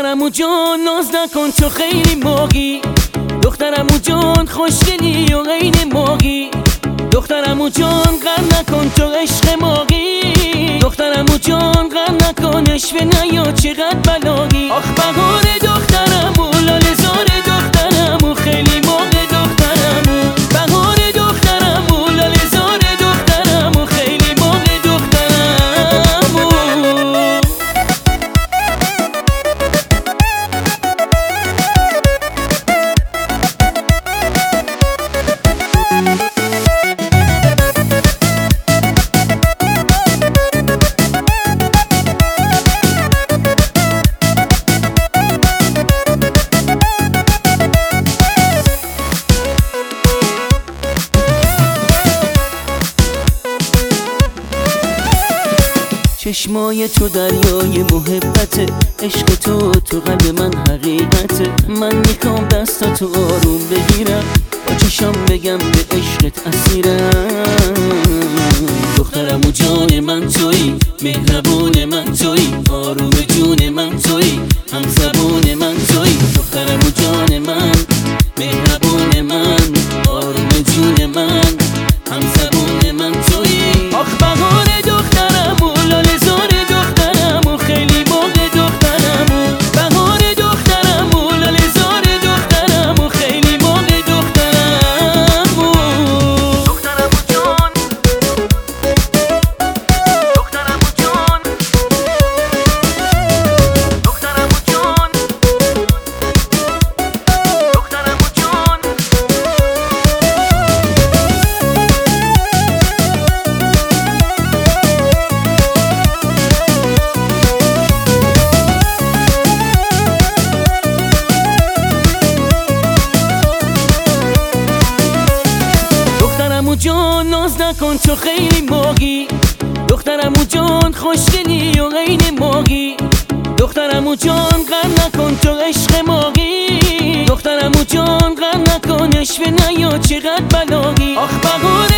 دخترمو جان ناز نکن تو خیلی موقی، دخترمو جان خوشگلی و غین موقی، دخترمو جان غم نکن تو عشق موقی، دخترمو جان غم نکن عشق نیا چقدر بلاغی. آخ بهار دخترمو لاله زار دخترمو خیلی موقع دخترمو، بهار دخترمو لاله زار دخترمو خیلی موقع دخترمو. چشمای تو دریای محبته، عشق تو قلب من حقیقته. من میخوام دستاتو آروم بگیرم، با چشام بگم به عشقت اسیرم. دخترمو جان من تویی، مهربون من تویی، آروم جون من تویی، هم زبون من تویی. دخترمو جان من، مهربون من، آروم جون من، هم زبون من تویی. آخ بهار دخترمو لاله زار دخترمو خیلی موقع دخترمو، بهار دخترمو لاله زار دخترمو خیلی موقع دخترمو. دخترمو جان، دخترمو جان، دخترمو جان، دخترمو جان. دخترمو جان ناز نکن تو خیلی موقی، دخترمو جان خوشگلی و غین موقی، دخترمو جان غم نکن تو عشق موقی، دخترمو جان غم نکن عشق نیا چقدر بلاغی. آخ بهار